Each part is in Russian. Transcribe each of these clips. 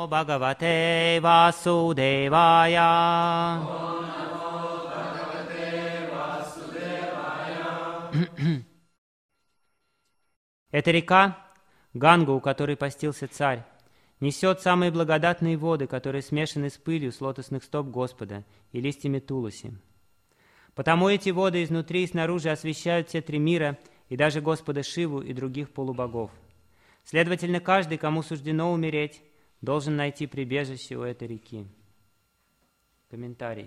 Bhagavate Vasudevaya. Эта река, Ганга, у которой постился царь, несет самые благодатные воды, которые смешаны с пылью с лотосных стоп Господа и листьями туласи. Потому эти воды изнутри и снаружи освещают все три мира и даже Господа Шиву и других полубогов. Следовательно, каждый, кому суждено умереть, должен найти прибежище у этой реки. Комментарий.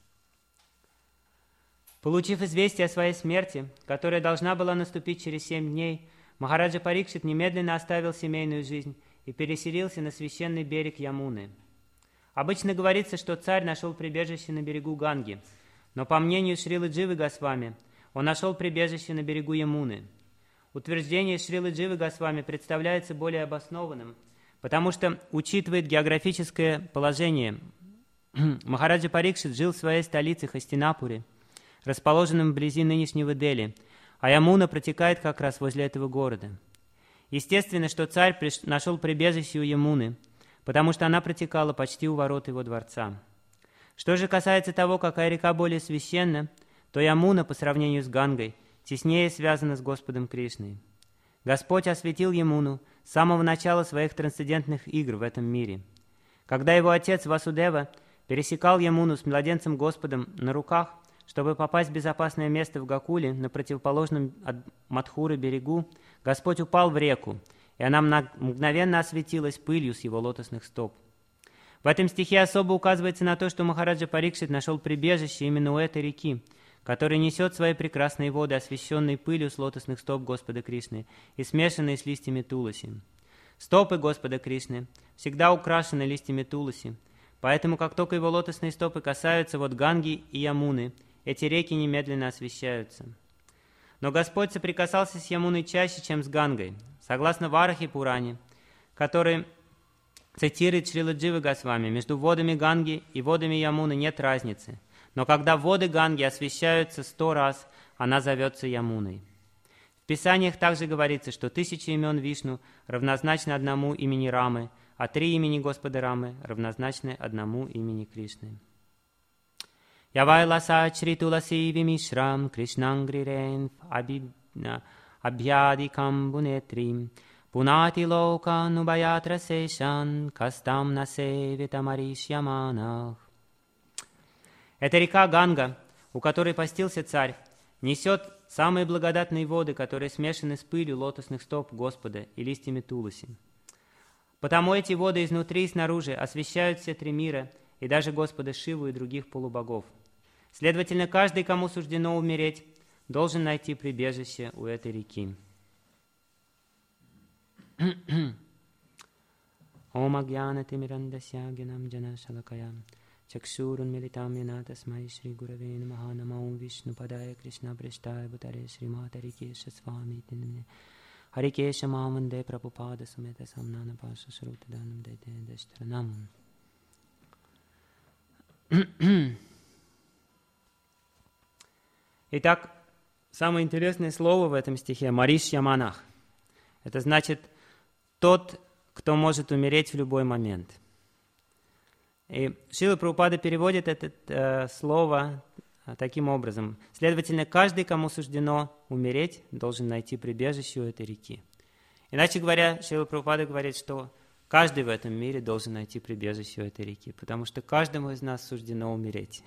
Получив известие о своей смерти, которая должна была наступить через 7 дней, Махараджа Парикшит немедленно оставил семейную жизнь и переселился на священный берег Ямуны. Обычно говорится, что царь нашел прибежище на берегу Ганги, но по мнению Шрилы Дживы Госвами, он нашел прибежище на берегу Ямуны. Утверждение Шрилы Дживы Госвами представляется более обоснованным, потому что учитывает географическое положение. Махараджа Парикшит жил в своей столице Хастинапуре, расположенном вблизи нынешнего Дели, а Ямуна протекает как раз возле этого города. Естественно, что царь нашел прибежище у Ямуны, потому что она протекала почти у ворот его дворца. Что же касается того, какая река более священна, то Ямуна, по сравнению с Гангой, теснее связана с Господом Кришной. Господь осветил Ямуну с самого начала своих трансцендентных игр в этом мире. Когда его отец Васудева пересекал Ямуну с младенцем Господом на руках, чтобы попасть в безопасное место в Гакуле, на противоположном от Мадхуры берегу, Господь упал в реку, и она мгновенно осветилась пылью с его лотосных стоп. В этом стихе особо указывается на то, что Махараджа Парикшит нашел прибежище именно у этой реки, которая несет свои прекрасные воды, освещенные пылью с лотосных стоп Господа Кришны и смешанные с листьями туласи. Стопы Господа Кришны всегда украшены листьями туласи, поэтому как только его лотосные стопы касаются Ганги и Ямуны, эти реки немедленно освещаются. Но Господь соприкасался с Ямуной чаще, чем с Гангой. Согласно Варахи Пуране, который цитирует Шрила Джива Госвами, между водами Ганги и водами Ямуны нет разницы. Но когда воды Ганги освещаются 100 раз, она зовется Ямуной. В Писаниях также говорится, что 1000 имен Вишну равнозначны одному имени Рамы, а 3 имени Господа Рамы равнозначны одному имени Кришны. Явайласа чритуласи вимишрам кришнангрирен абьядикам бунетрим пунати лока нубаятра сешан кастам насевитамариш яманах. Эта река Ганга, у которой постился царь, несет самые благодатные воды, которые смешаны с пылью лотосных стоп Господа и листьями туласи. Потому эти воды изнутри и снаружи освещают все три мира и даже Господа Шиву и других полубогов. Следовательно, каждый, кому суждено умереть, должен найти прибежище у этой реки. Om Agyánati Mirandasya Gyanam Jana Shalakayam Chakshurun Militam Yana Tasmai Shri Gurave Namaha Namo Om Vishnu Padaya Krishna Prashtaya Bhutare Shri Mata Harikesha Swami Tinamne Harikesha Mahamande Prabhupada Sumeta Samnana Pasha Shrutadanam Dete Deshtaranam. Итак, самое интересное слово в этом стихе – «Мариш Яманах». Это значит «тот, кто может умереть в любой момент». И Шрила Прабхупада переводит это слово таким образом. Следовательно, каждый, кому суждено умереть, должен найти прибежище у этой реки. Иначе говоря, Шрила Прабхупада говорит, что каждый в этом мире должен найти прибежище у этой реки, потому что каждому из нас суждено умереть.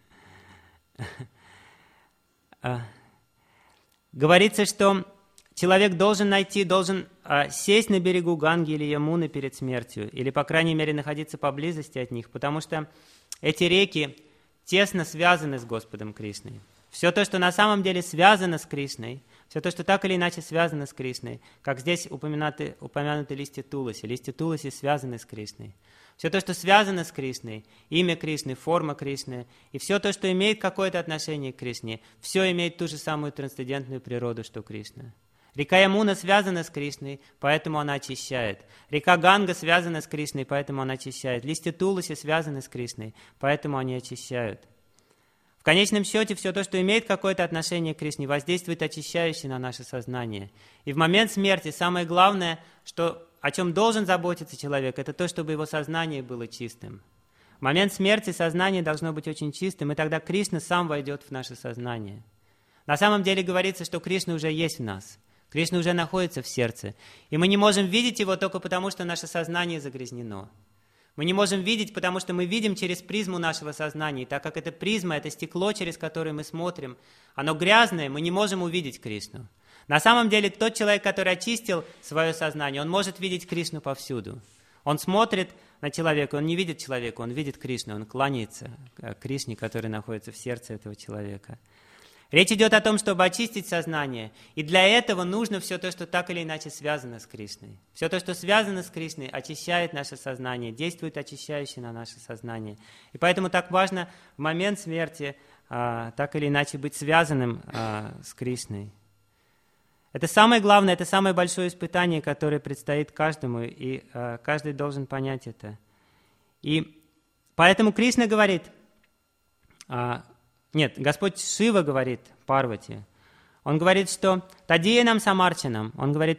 Говорится, что человек должен сесть на берегу Ганги или Ямуны перед смертью, или, по крайней мере, находиться поблизости от них, потому что эти реки тесно связаны с Господом Кришной. Все то, что на самом деле связано с Кришной, все то, что так или иначе связано с Кришной, как здесь упомянуты листья туласи связаны с Кришной. Все то, что связано с Кришной, имя Кришны, форма Кришны, и все то, что имеет какое-то отношение к Кришне, все имеет ту же самую трансцендентную природу, что Кришна. Река Ямуна связана с Кришной, поэтому она очищает. Река Ганга связана с Кришной, поэтому она очищает. Листья туласи связаны с Кришной, поэтому они очищают. В конечном счете, все то, что имеет какое-то отношение к Кришне, воздействует очищающе на наше сознание. И в момент смерти самое главное, что о чем должен заботиться человек, это то, чтобы его сознание было чистым. В момент смерти сознание должно быть очень чистым, и тогда Кришна сам войдет в наше сознание. На самом деле говорится, что Кришна уже есть в нас. Кришна уже находится в сердце. И мы не можем видеть его только потому, что наше сознание загрязнено. Мы не можем видеть, потому что мы видим через призму нашего сознания. И так как эта призма, это стекло, через которое мы смотрим, оно грязное, мы не можем увидеть Кришну. На самом деле, тот человек, который очистил свое сознание, он может видеть Кришну повсюду. Он смотрит на человека, он не видит человека, он видит Кришну, он кланяется Кришне, который находится в сердце этого человека. Речь идет о том, чтобы очистить сознание, и для этого нужно все то, что так или иначе связано с Кришной. Все то, что связано с Кришной, очищает наше сознание, действует очищающе на наше сознание. И поэтому так важно в момент смерти так или иначе быть связанным с Кришной. Это самое главное, это самое большое испытание, которое предстоит каждому, и каждый должен понять это. И поэтому Кришна говорит... Нет, Господь Шива говорит Парвати. Он говорит, что «тадиянам самарчанам». Он говорит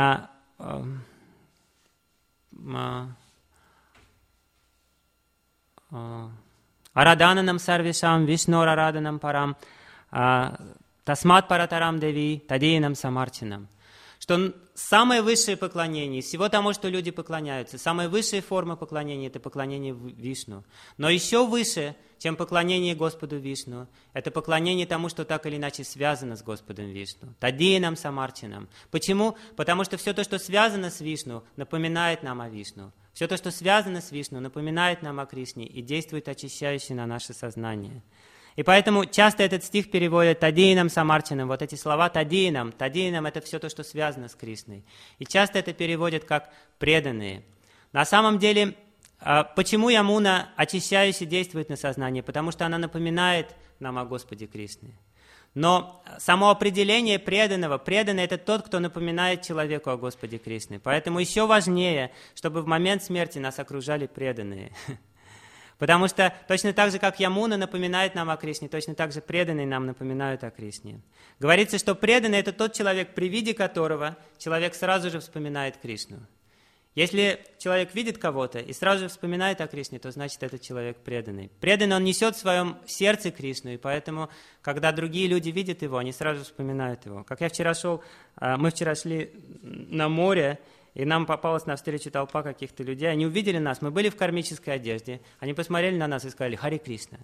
«арадананам сарвишам вишнор араданам парам тасмат паратарам деви тадиянам самарчанам». Что самое высшее поклонение из всего тому, что люди поклоняются, самая высшая форма поклонения – это поклонение Вишну. Но еще выше, чем поклонение Господу Вишну, это поклонение тому, что так или иначе связано с Господом Вишну. Тадиянам самарчанам. Почему? Потому что все то, что связано с Вишну, напоминает нам о Вишну. Все то, что связано с Вишну, напоминает нам о Кришне и действует очищающе на наше сознание. И поэтому часто этот стих переводят «тадиянам самарчанам». Вот эти слова «тадиянам». «Тадиянам» — это все то, что связано с Кришной. И часто это переводят как «преданные». На самом деле, почему Ямуна очищающе действует на сознание? Потому что она напоминает нам о Господе Кришне. Но само определение преданного, преданный – это тот, кто напоминает человеку о Господе Кришне. Поэтому еще важнее, чтобы в момент смерти нас окружали преданные. Потому что точно так же, как Ямуна напоминает нам о Кришне, точно так же преданные нам напоминают о Кришне. Говорится, что преданный – это тот человек, при виде которого человек сразу же вспоминает Кришну. Если человек видит кого-то и сразу же вспоминает о Кришне, то значит, этот человек преданный. Преданный, он несет в своем сердце Кришну, и поэтому, когда другие люди видят его, они сразу же вспоминают его. Как мы вчера шли на море, и нам попалась навстречу толпа каких-то людей. Они увидели нас, мы были в кармической одежде. Они посмотрели на нас и сказали «Харе Кришна».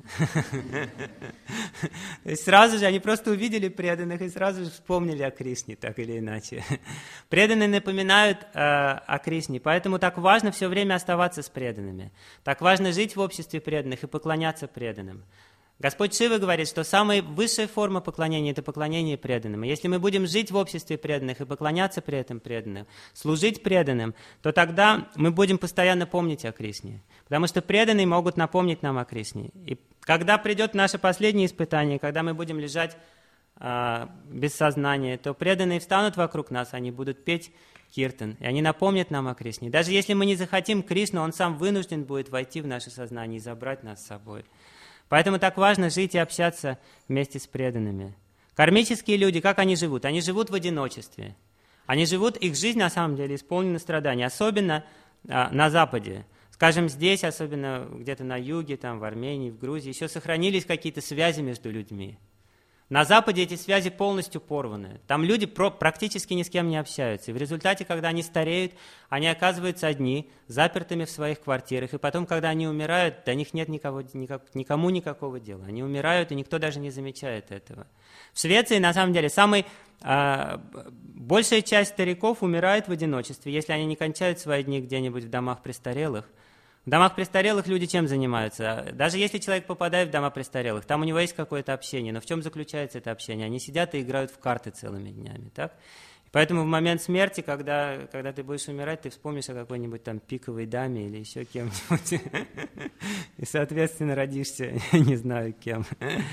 То есть сразу же они просто увидели преданных и сразу же вспомнили о Кришне, так или иначе. Преданные напоминают о Кришне, поэтому так важно все время оставаться с преданными. Так важно жить в обществе преданных и поклоняться преданным. Господь Шива говорит, что самая высшая форма поклонения – это поклонение преданным. И если мы будем жить в обществе преданных и поклоняться при этом преданным, служить преданным, то тогда мы будем постоянно помнить о Кришне. Потому что преданные могут напомнить нам о Кришне. И когда придет наше последнее испытание, когда мы будем лежать без сознания, то преданные встанут вокруг нас, они будут петь киртан, и они напомнят нам о Кришне. Даже если мы не захотим Кришну, Он сам вынужден будет войти в наше сознание и забрать нас с собой. Поэтому так важно жить и общаться вместе с преданными. Кармические люди, как они живут? Они живут в одиночестве. Их жизнь на самом деле исполнена страданий, особенно на Западе. Скажем, здесь, особенно где-то на юге, там, в Армении, в Грузии, еще сохранились какие-то связи между людьми. На Западе эти связи полностью порваны. Там люди практически ни с кем не общаются. И в результате, когда они стареют, они оказываются одни, запертыми в своих квартирах. И потом, когда они умирают, до них нет никому никакого дела. Они умирают, и никто даже не замечает этого. В Швеции, на самом деле, большая часть стариков умирает в одиночестве, если они не кончают свои дни где-нибудь в домах престарелых. В домах престарелых люди чем занимаются? Даже если человек попадает в дома престарелых, там у него есть какое-то общение, но в чем заключается это общение? Они сидят и играют в карты целыми днями, так? И поэтому в момент смерти, когда ты будешь умирать, ты вспомнишь о какой-нибудь там пиковой даме или еще кем-нибудь, и, соответственно, родишься, не знаю кем.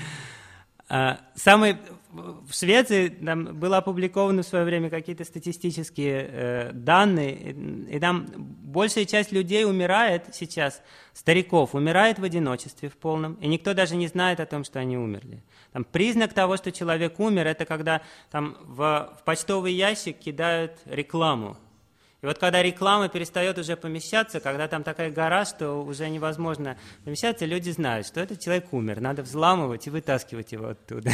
В Швеции там было опубликовано в свое время какие-то статистические данные, и там большая часть людей умирает сейчас, стариков, умирает в одиночестве в полном, и никто даже не знает о том, что они умерли. Там, признак того, что человек умер, это когда там в почтовый ящик кидают рекламу. И вот когда реклама перестает уже помещаться, когда там такая гора, что уже невозможно помещаться, люди знают, что этот человек умер, надо взламывать и вытаскивать его оттуда.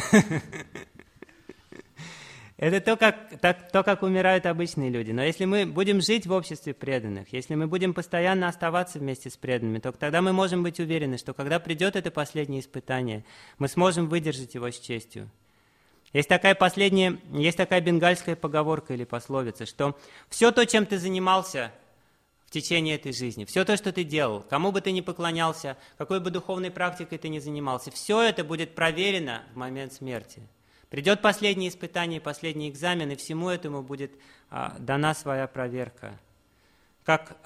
Это то, как умирают обычные люди. Но если мы будем жить в обществе преданных, если мы будем постоянно оставаться вместе с преданными, то тогда мы можем быть уверены, что когда придет это последнее испытание, мы сможем выдержать его с честью. Есть такая бенгальская поговорка или пословица, что все то, чем ты занимался в течение этой жизни, все то, что ты делал, кому бы ты ни поклонялся, какой бы духовной практикой ты ни занимался, все это будет проверено в момент смерти. Придет последнее испытание, последний экзамен, и всему этому будет дана своя проверка. Как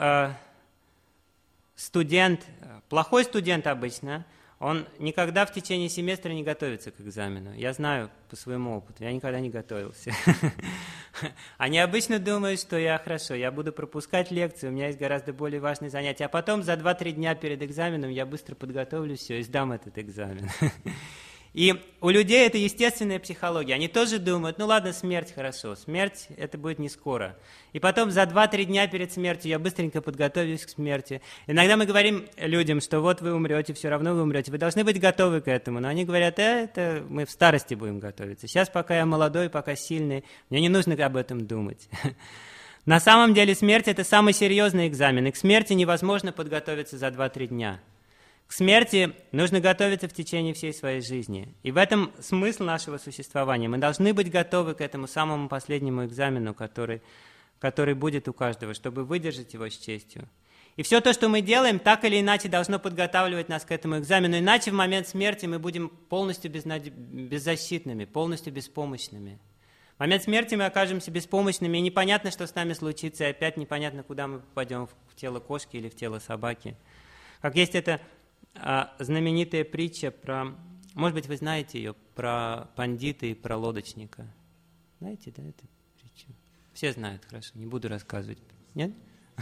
студент, плохой студент обычно, он никогда в течение семестра не готовится к экзамену. Я знаю по своему опыту, я никогда не готовился. Они обычно думают, что я буду пропускать лекции, у меня есть гораздо более важные занятия, а потом за 2-3 дня перед экзаменом я быстро подготовлю все и сдам этот экзамен. И у людей это естественная психология. Они тоже думают, ну ладно, смерть хорошо, смерть это будет не скоро. И потом за 2-3 дня перед смертью я быстренько подготовлюсь к смерти. Иногда мы говорим людям, что вот вы умрете, все равно вы умрете, вы должны быть готовы к этому. Но они говорят, это мы в старости будем готовиться. Сейчас, пока я молодой, пока сильный, мне не нужно об этом думать. На самом деле смерть это самый серьезный экзамен, и к смерти невозможно подготовиться за 2-3 дня. К смерти нужно готовиться в течение всей своей жизни. И в этом смысл нашего существования. Мы должны быть готовы к этому самому последнему экзамену, который будет у каждого, чтобы выдержать его с честью. И все то, что мы делаем, так или иначе должно подготавливать нас к этому экзамену. Иначе в момент смерти мы будем полностью беззащитными, полностью беспомощными. В момент смерти мы окажемся беспомощными, и непонятно, что с нами случится, и опять непонятно, куда мы попадем, в тело кошки или в тело собаки. Как есть эта знаменитая притча про, может быть, вы знаете ее, про пандита и про лодочника. Знаете, да, эту притчу? Все знают, хорошо, не буду рассказывать. Нет?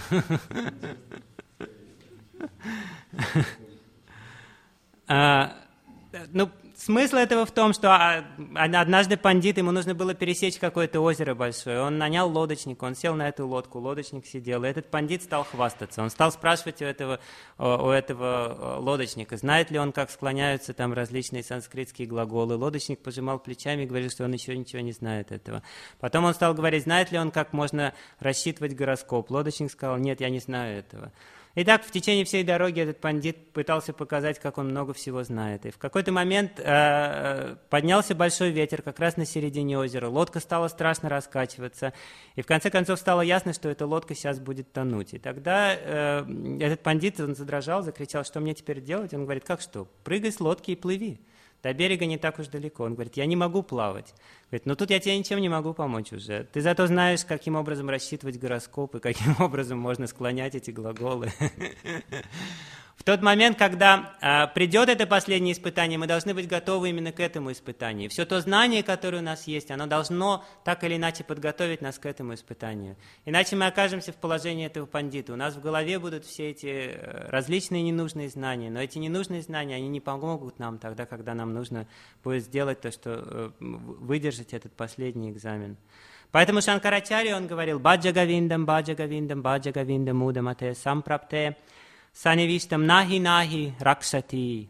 Смысл этого в том, что однажды пандит, ему нужно было пересечь какое-то озеро большое. Он нанял лодочника, он сел на эту лодку, лодочник сидел, и этот пандит стал хвастаться. Он стал спрашивать у этого лодочника, знает ли он, как склоняются там различные санскритские глаголы. Лодочник пожимал плечами и говорил, что он еще ничего не знает этого. Потом он стал говорить, знает ли он, как можно рассчитывать гороскоп. Лодочник сказал, нет, я не знаю этого. И так в течение всей дороги этот пандит пытался показать, как он много всего знает. И в какой-то момент поднялся большой ветер как раз на середине озера. Лодка стала страшно раскачиваться. И в конце концов стало ясно, что эта лодка сейчас будет тонуть. И тогда этот пандит, он задрожал, закричал, что мне теперь делать? Он говорит, как что? Прыгай с лодки и плыви. До берега не так уж далеко. Он говорит, я не могу плавать. Говорит, ну тут я тебе ничем не могу помочь уже. Ты зато знаешь, каким образом рассчитывать гороскопы, каким образом можно склонять эти глаголы. В тот момент, когда придет это последнее испытание, мы должны быть готовы именно к этому испытанию. Все то знание, которое у нас есть, оно должно так или иначе подготовить нас к этому испытанию. Иначе мы окажемся в положении этого пандита. У нас в голове будут все эти различные ненужные знания, но эти ненужные знания, они не помогут нам тогда, когда нам нужно будет сделать то, что выдержать этот последний экзамен. Поэтому Шанкарачарья, он говорил, «Баджа Гавиндам, Баджа Гавиндам, Баджа Гавиндам, Мудамате, Сампрапте». Саневиштам нахи ракшати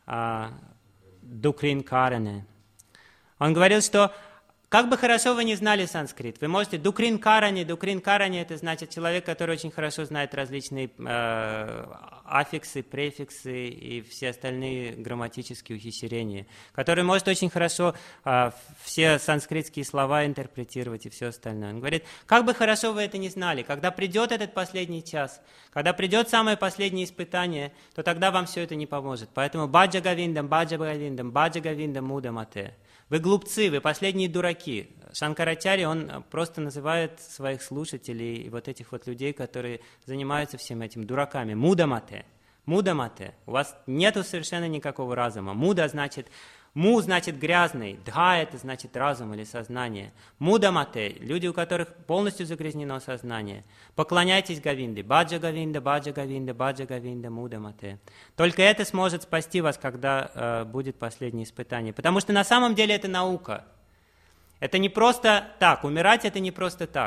дукрин каране. Он говорил, что как бы хорошо вы не знали санскрит, вы можете дукрин каране это значит человек, который очень хорошо знает различные аффиксы, префиксы и все остальные грамматические ухищрения, который может очень хорошо все санскритские слова интерпретировать и все остальное. Он говорит, как бы хорошо вы это не знали, когда придет этот последний час, когда придет самое последнее испытание, то тогда вам все это не поможет. Поэтому баджа гавиндам, мудамате. Вы глупцы, вы последние дураки. Шанкарачарья, он просто называет своих слушателей и вот этих вот людей, которые занимаются всем этим, дураками. Мудамате. Мудамате. У вас нету совершенно никакого разума. Муда значит... Му значит грязный, дха это значит разум или сознание. Мудамате, люди, у которых полностью загрязнено сознание. Поклоняйтесь Говинде. Баджа Говинда, Баджа Говинда, Баджа Говинда, Мудамате. Только это сможет спасти вас, когда будет последнее испытание. Потому что на самом деле это наука. Это не просто так. Умирать это не просто так.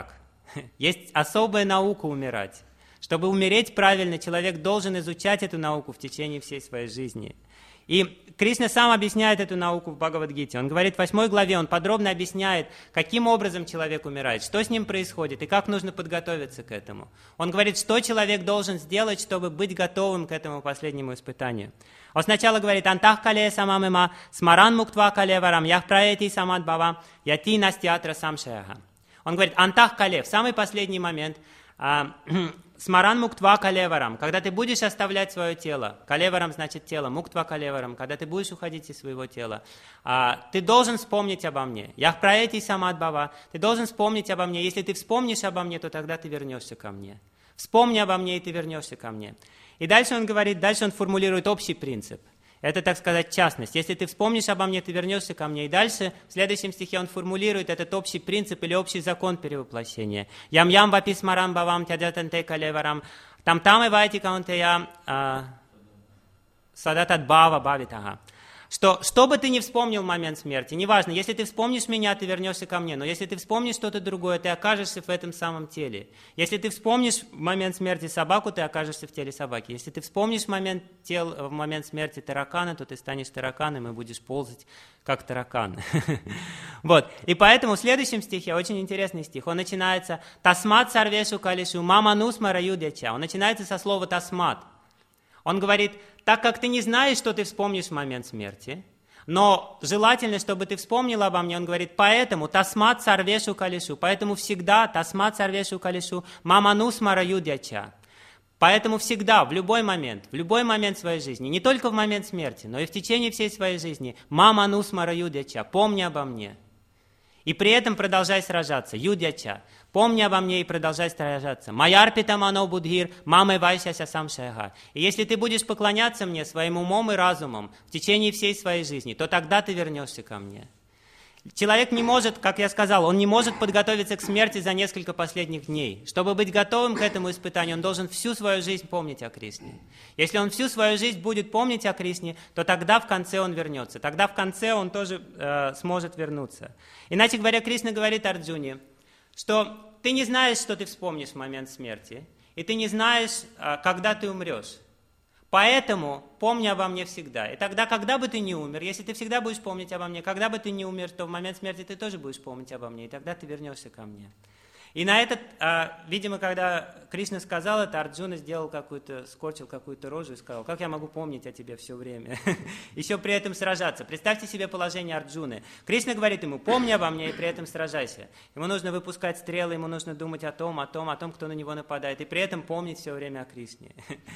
Есть особая наука умирать. Чтобы умереть правильно, человек должен изучать эту науку в течение всей своей жизни. И Кришна сам объясняет эту науку в Бхагавад-гите. Он говорит в 8 главе, он подробно объясняет, каким образом человек умирает, что с ним происходит и как нужно подготовиться к этому. Он говорит, что человек должен сделать, чтобы быть готовым к этому последнему испытанию. Он сначала говорит, «Антах кале самамема, смаран муктва кале варам, ях праети самад бава, яти настиатра самшаяха». Он говорит, «Антах кале», в самый последний момент, смаран муктва калеварам, когда ты будешь оставлять свое тело, калеварам значит тело, муктва калеварам, когда ты будешь уходить из своего тела, ты должен вспомнить обо мне. Ях праети самад бава, ты должен вспомнить обо мне. Если ты вспомнишь обо мне, то тогда ты вернешься ко мне. Вспомни обо мне, и ты вернешься ко мне. И дальше он говорит, дальше он формулирует общий принцип. Это, так сказать, частность. Если ты вспомнишь обо мне, ты вернешься ко мне. И дальше, в следующем стихе, он формулирует этот общий принцип или общий закон перевоплощения. Ям-ям вапис марам бавам тядятанте калеварам там-там и вайти каунтея садатат бава бавитага. Что бы ты ни вспомнил в момент смерти, неважно, если ты вспомнишь меня, ты вернешься ко мне, но если ты вспомнишь что-то другое, ты окажешься в этом самом теле. Если ты вспомнишь в момент смерти собаку, ты окажешься в теле собаки. Если ты вспомнишь в момент смерти таракана, то ты станешь тараканом и будешь ползать, как таракан. Вот. И поэтому в следующем стихе, очень интересный стих, он начинается «Тасмат сарвешу калишу маманус мараюдяча». Он начинается со слова «тасмат». Он говорит, так как ты не знаешь, что ты вспомнишь в момент смерти, но желательно, чтобы ты вспомнил обо мне, он говорит, поэтому тасмат сарвешу калишу, поэтому всегда тасмат сарвешу калишу маманус мараюдяча. Поэтому всегда, в любой момент своей жизни, не только в момент смерти, но и в течение всей своей жизни, маманус мараюдяча, помни обо мне. И при этом продолжай сражаться. Юдяча. Помни обо мне и продолжай сражаться. Майарпита мано будхир, мамы вайшася сам шега. И если ты будешь поклоняться мне своим умом и разумом в течение всей своей жизни, то тогда ты вернешься ко мне. Человек не может, как я сказал, он не может подготовиться к смерти за несколько последних дней. Чтобы быть готовым к этому испытанию, он должен всю свою жизнь помнить о Кришне. Если он всю свою жизнь будет помнить о Кришне, то тогда в конце он вернется. Тогда в конце он тоже сможет вернуться. Иначе говоря, Кришна говорит Арджуне, что ты не знаешь, что ты вспомнишь в момент смерти, и ты не знаешь, когда ты умрешь. Поэтому помни обо мне всегда. И тогда, когда бы ты ни умер, если ты всегда будешь помнить обо мне, когда бы ты ни умер, то в момент смерти ты тоже будешь помнить обо мне, и тогда ты вернешься ко мне. И на этот, видимо, когда Кришна сказал это, Арджуна скорчил какую-то рожу и сказал, как я могу помнить о тебе все время? Еще при этом сражаться. Представьте себе положение Арджуны. Кришна говорит ему, помни обо мне и при этом сражайся. Ему нужно выпускать стрелы, ему нужно думать о том, кто на него нападает, и при этом помнить все время о Кришне.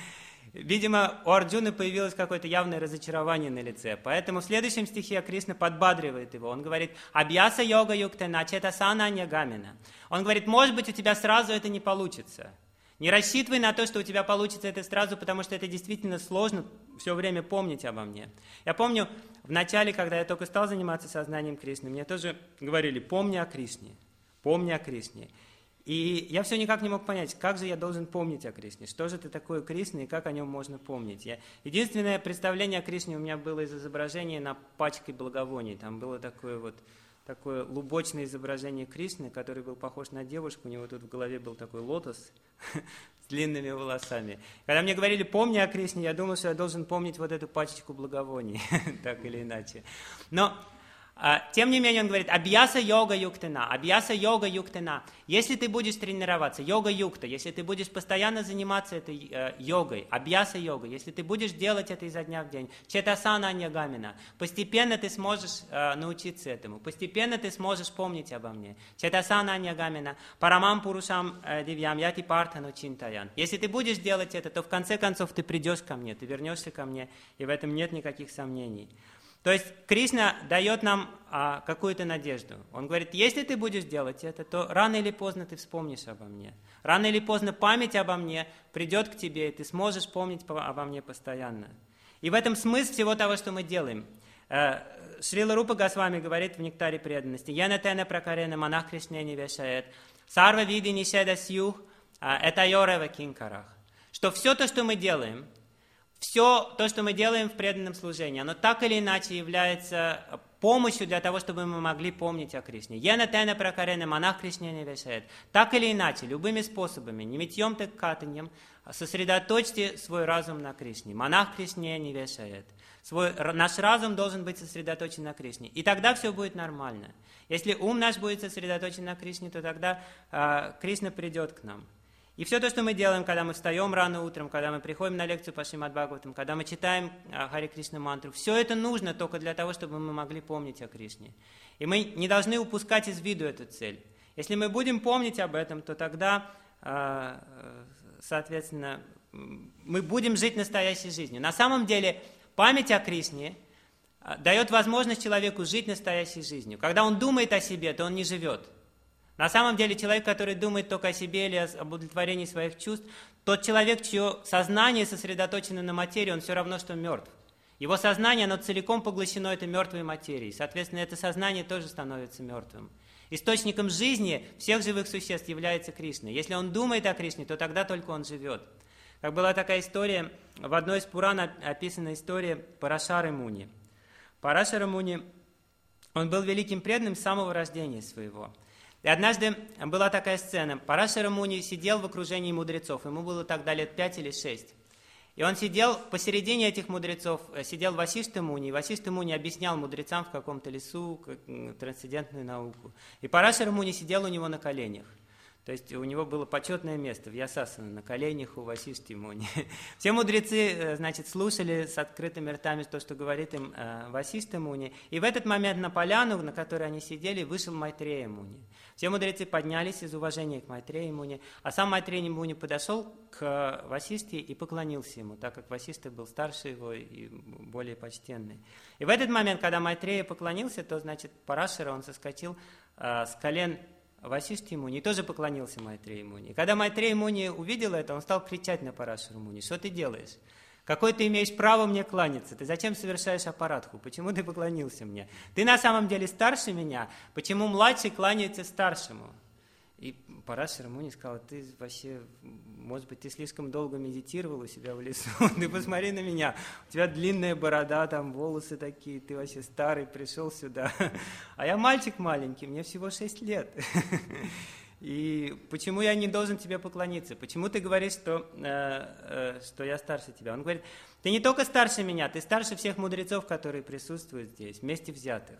Видимо, у Арджуны появилось какое-то явное разочарование на лице. Поэтому в следующем стихе Кришна подбадривает его. Он говорит, «Абьяса йога юктена четасана аньягамина». Он говорит, может быть, у тебя сразу это не получится. Не рассчитывай на то, что у тебя получится это сразу, потому что это действительно сложно все время помнить обо мне. Я помню, в начале, когда я только стал заниматься сознанием Кришны, мне тоже говорили, помни о Кришне, помни о Кришне. И я все никак не мог понять, как же я должен помнить о Кришне, что же это такое Кришна и как о нем можно помнить. Единственное представление о Кришне у меня было из изображения на пачке благовоний. Там было такое лубочное изображение Кришны, который был похож на девушку, у него тут в голове был такой лотос с длинными волосами. Когда мне говорили «помни о Кришне», я думал, что я должен помнить вот эту пачечку благовоний, так или иначе. Но тем не менее, он говорит, абьяса йога юктена, абьяса йога юктена. Если ты будешь тренироваться, йога юкта, если ты будешь постоянно заниматься этой йогой, абьяса йога, если ты будешь делать это изо дня в день, четасана аньягамина, постепенно ты сможешь научиться этому, постепенно ты сможешь помнить обо мне. Четасана аньягамина, парамам пурушам дивьям яти партану чинтаян. Если ты будешь делать это, то в конце концов ты придешь ко мне, ты вернешься ко мне, и в этом нет никаких сомнений. То есть Кришна дает нам какую-то надежду. Он говорит, если ты будешь делать это, то рано или поздно ты вспомнишь обо мне. Рано или поздно память обо мне придет к тебе, и ты сможешь помнить обо мне постоянно. И в этом смысл всего того, что мы делаем. Шрила Рупа Госвами говорит в «Нектаре преданности», «Яна тена пракарена манах Кришне не вешает, сарва види нишеда сью, это йорева кинкарах». Что все то, что мы делаем, все то, что мы делаем в преданном служении, оно так или иначе является помощью для того, чтобы мы могли помнить о Кришне. Йена тена пракарена манах Кришне не вешает. Так или иначе, любыми способами, не митьем, так катаньем, сосредоточьте свой разум на Кришне. Монах Кришне не вешает. Наш разум должен быть сосредоточен на Кришне. И тогда все будет нормально. Если ум наш будет сосредоточен на Кришне, то тогда Кришна придет к нам. И все то, что мы делаем, когда мы встаем рано утром, когда мы приходим на лекцию по Шримад Бхагаватам, когда мы читаем Харе Кришна мантру, все это нужно только для того, чтобы мы могли помнить о Кришне. И мы не должны упускать из виду эту цель. Если мы будем помнить об этом, то тогда, соответственно, мы будем жить настоящей жизнью. На самом деле, память о Кришне дает возможность человеку жить настоящей жизнью. Когда он думает о себе, то он не живет. На самом деле человек, который думает только о себе или об удовлетворении своих чувств, тот человек, чье сознание сосредоточено на материи, он все равно, что мертв. Его сознание, оно целиком поглощено этой мертвой материей. Соответственно, это сознание тоже становится мертвым. Источником жизни всех живых существ является Кришна. Если он думает о Кришне, то тогда только он живет. Как была такая история, в одной из Пуран описана история Парашары Муни. Парашара Муни, он был великим преданным с самого рождения своего. И однажды была такая сцена. Парашара Муни сидел в окружении мудрецов. Ему было тогда лет 5 или 6. И он сидел посередине этих мудрецов, сидел Васишта Муни. И Васишта Муни объяснял мудрецам в каком-то лесу трансцендентную науку. И Парашара Муни сидел у него на коленях. То есть у него было почетное место в Ясасана, на коленях у Васишти Муни. Все мудрецы, значит, слушали с открытыми ртами то, что говорит им Васишта Муни. И в этот момент на поляну, на которой они сидели, вышел Майтрея Муни. Все мудрецы поднялись из уважения к Майтрея Муни, а сам Майтрея Муни подошел к Васиште и поклонился ему, так как Васишта был старше его и более почтенный. И в этот момент, когда Майтрея поклонился, то, значит, Парашара, он соскочил с колен Васишти Муни и тоже поклонился Майтрея Муни. И когда Майтрея Муни увидел это, он стал кричать на Парашару Муни: «Что ты делаешь? Какое ты имеешь право мне кланяться? Ты зачем совершаешь аппаратху? Почему ты поклонился мне? Ты на самом деле старше меня? Почему младший кланяется старшему?» И Парашара Муни сказал: «Ты вообще, может быть, ты слишком долго медитировал у себя в лесу? Ты посмотри на меня, у тебя длинная борода, там волосы такие, ты вообще старый, пришел сюда. А я мальчик маленький, мне всего 6 лет. И почему я не должен тебе поклониться? Почему ты говоришь, что я старше тебя?» Он говорит: «Ты не только старше меня, ты старше всех мудрецов, которые присутствуют здесь, вместе взятых».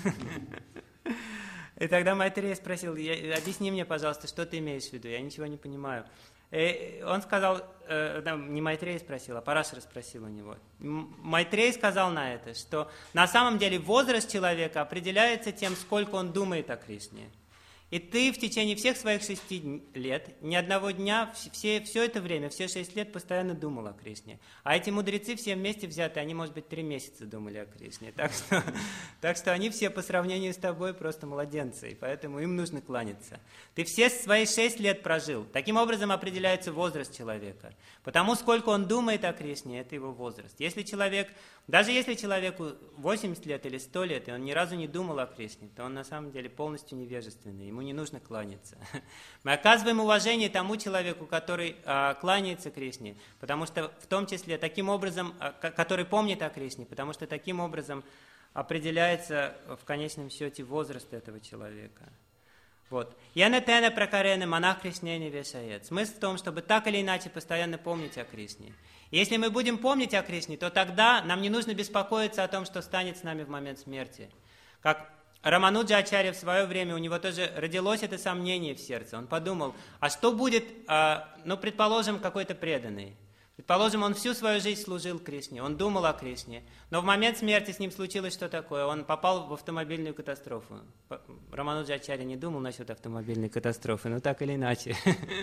И тогда Майтрея спросил: «Объясни мне, пожалуйста, что ты имеешь в виду? Я ничего не понимаю». И он сказал, не Майтрея спросил, а Парашара спросил у него. Майтрея сказал на это, что на самом деле возраст человека определяется тем, сколько он думает о Кришне. И ты в течение всех своих 6 лет, ни одного дня, все это время, все 6 лет постоянно думал о Кришне. А эти мудрецы все вместе взятые, они, может быть, 3 месяца думали о Кришне. Так что они все по сравнению с тобой просто младенцы, и поэтому им нужно кланяться. Ты все свои 6 лет прожил. Таким образом определяется возраст человека. Потому сколько он думает о Кришне, это его возраст. Даже если человеку 80 лет или 100 лет, и он ни разу не думал о Кришне, то он на самом деле полностью невежественный, ему не нужно кланяться. Мы оказываем уважение тому человеку, который кланяется Кришне, потому что в том числе таким образом, который помнит о Кришне, потому что таким образом определяется в конечном счете возраст этого человека. Вот. Янетена пракарена монах Кришне не вешает. Смысл в том, чтобы так или иначе постоянно помнить о Кришне. Если мы будем помнить о Кришне, то тогда нам не нужно беспокоиться о том, что станет с нами в момент смерти. Как Рамануджа Ачарья в свое время, у него тоже родилось это сомнение в сердце. Он подумал: а что будет, предположим, какой-то преданный. Предположим, он всю свою жизнь служил Кришне, он думал о Кришне, но в момент смерти с ним случилось что такое? Он попал в автомобильную катастрофу. Рамануджа Ачарья не думал насчет автомобильной катастрофы, но так или иначе.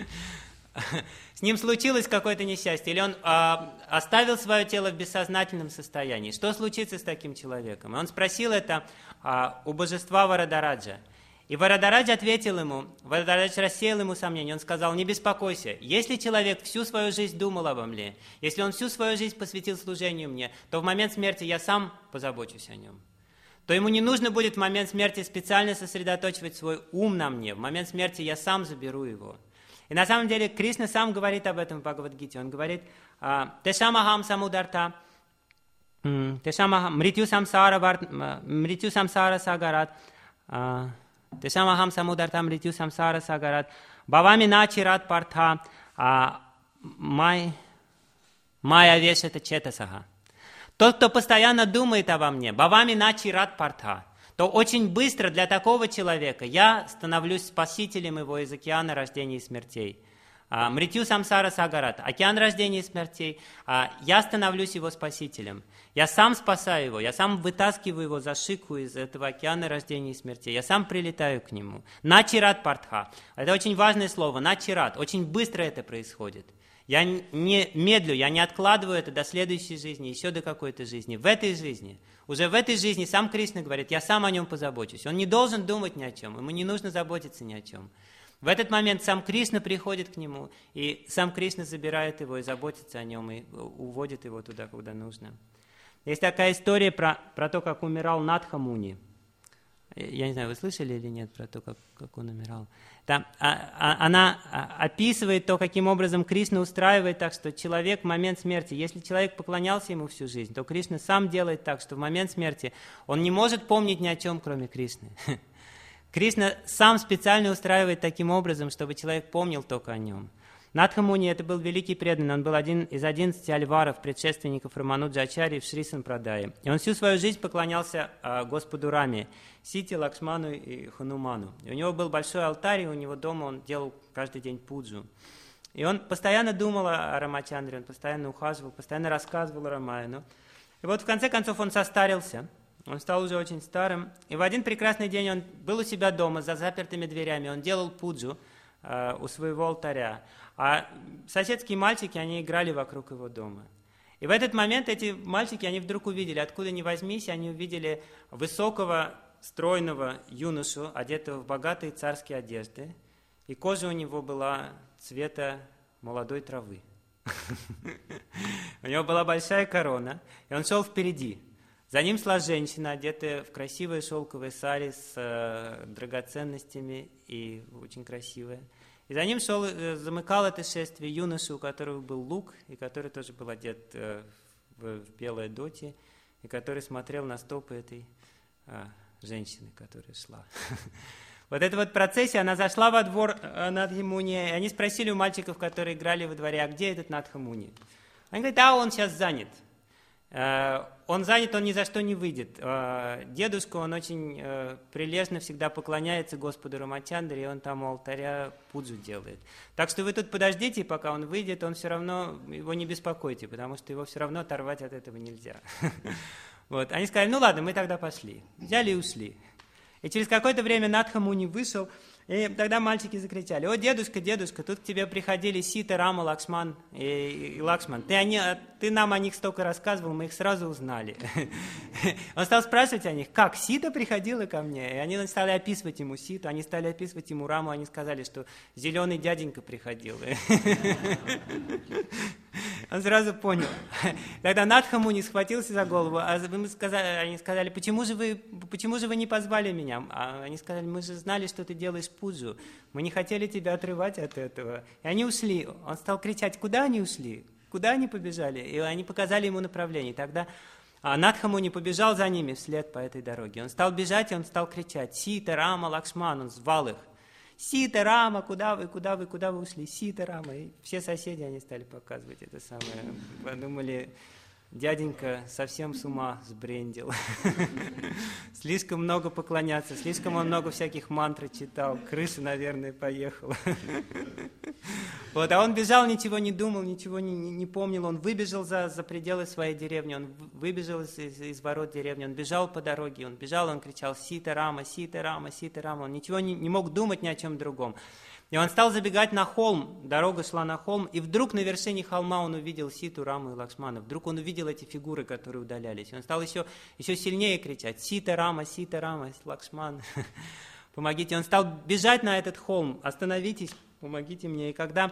С ним случилось какое-то несчастье, или он оставил свое тело в бессознательном состоянии. Что случится с таким человеком? И он спросил это у божества Варадараджа. И Варадарадж ответил ему, Варадарадж рассеял ему сомнения. Он сказал: не беспокойся, если человек всю свою жизнь думал обо мне, если он всю свою жизнь посвятил служению мне, то в момент смерти я сам позабочусь о нем. То ему не нужно будет в момент смерти специально сосредоточивать свой ум на мне. В момент смерти я сам заберу его. И на самом деле Кришна сам говорит об этом в Бхагавад-гите. Он говорит, «Тешамахам самударта, мритю самсара сагарат, тешамахам самударта мритю самсара сагарат, бавами начират партха, майя вешата четасаха». Тот, кто постоянно думает обо мне, бавами начират партха, то очень быстро для такого человека я становлюсь спасителем его из океана рождений и смертей. Мритю самсара сагарат, океан рождений и смертей, я становлюсь его спасителем. Я сам спасаю его, я сам вытаскиваю его за шику из этого океана рождений и смертей. Я сам прилетаю к нему. Начират партха. Это очень важное слово, начират. Очень быстро это происходит. Я не медлю, я не откладываю это до следующей жизни, еще до какой-то жизни. В этой жизни, уже в этой жизни сам Кришна говорит, я сам о нем позабочусь. Он не должен думать ни о чем, ему не нужно заботиться ни о чем. В этот момент сам Кришна приходит к нему, и сам Кришна забирает его и заботится о нем, и уводит его туда, куда нужно. Есть такая история про то, как умирал Надха Муни. Я не знаю, вы слышали или нет про то, как он умирал. Там, она описывает то, каким образом Кришна устраивает так, что человек в момент смерти, если человек поклонялся ему всю жизнь, то Кришна сам делает так, что в момент смерти он не может помнить ни о чем, кроме Кришны. Кришна сам специально устраивает таким образом, чтобы человек помнил только о нем. Надха Муни это был великий преданный, он был один из 11 альваров, предшественников Рамануджачари в Шри Сампрадае. И он всю свою жизнь поклонялся Господу Раме, Сите, Лакшману и Хануману. И у него был большой алтарь, и у него дома он делал каждый день пуджу. И он постоянно думал о Рамачандре, он постоянно ухаживал, постоянно рассказывал о Рамаяну. И вот в конце концов он состарился, он стал уже очень старым. И в один прекрасный день он был у себя дома за запертыми дверями, он делал пуджу у своего алтаря. А соседские мальчики, они играли вокруг его дома. И в этот момент эти мальчики, они вдруг увидели, откуда ни возьмись, они увидели высокого, стройного юношу, одетого в богатые царские одежды, и кожа у него была цвета молодой травы. У него была большая корона, и он шел впереди. За ним шла женщина, одетая в красивые шелковые сари с драгоценностями и очень красивая. И за ним замыкал это шествие юноша, у которого был лук, и который тоже был одет в белое доти, и который смотрел на стопы этой женщины, которая шла. Вот эта вот процессия, она зашла во двор Надхи Муни, и они спросили у мальчиков, которые играли во дворе, а где этот Надха Муни? Они говорят, он сейчас занят. Он занят, он ни за что не выйдет. Дедушка, он очень прилежно всегда поклоняется Господу Рамачандре, и он там у алтаря пуджу делает. Так что вы тут подождите, пока он выйдет, он все равно, его не беспокойте, потому что его все равно оторвать от этого нельзя. Вот. Они сказали, ну ладно, мы тогда пошли. Взяли и ушли. И через какое-то время Надха Муни вышел, и тогда мальчики закричали, о, дедушка, дедушка, тут к тебе приходили Сита, Рама, Лакшман и Лакшман. Ты нам о них столько рассказывал, мы их сразу узнали. Он стал спрашивать о них, как, Сита приходила ко мне? И они стали описывать ему Ситу, они стали описывать ему Раму, они сказали, что зеленый дяденька приходил. Он сразу понял. Тогда Надха Муни схватился за голову, они сказали, почему же вы не позвали меня? А они сказали, мы же знали, что ты делаешь пуджу, мы не хотели тебя отрывать от этого. И они ушли. Он стал кричать, куда они ушли? Куда они побежали? И они показали ему направление. Тогда Надха Муни побежал за ними вслед по этой дороге. Он стал бежать, и он стал кричать, Сита, Рама, Лакшман, он звал их. Сита, Рама, куда вы ушли? Сита, Рама. И все соседи, они стали показывать это самое. Подумали, дяденька совсем с ума сбрендил. Слишком много поклоняться, слишком он много всяких мантр читал. Крыша, наверное, поехала. Вот, а он бежал, ничего не думал, ничего не помнил. Он выбежал за пределы своей деревни, он выбежал из ворот деревни, он бежал по дороге, он кричал «Сита, Рама, Сита, Рама, Сита, Рама». Он ничего не мог думать ни о чем другом. И он стал забегать на холм, дорога шла на холм, и вдруг на вершине холма он увидел Ситу, Раму и Лакшмана. Вдруг он увидел эти фигуры, которые удалялись. И он стал еще сильнее кричать «Сита, Рама, Лакшман, помогите». Он стал бежать на этот холм, остановитесь, помогите мне. И когда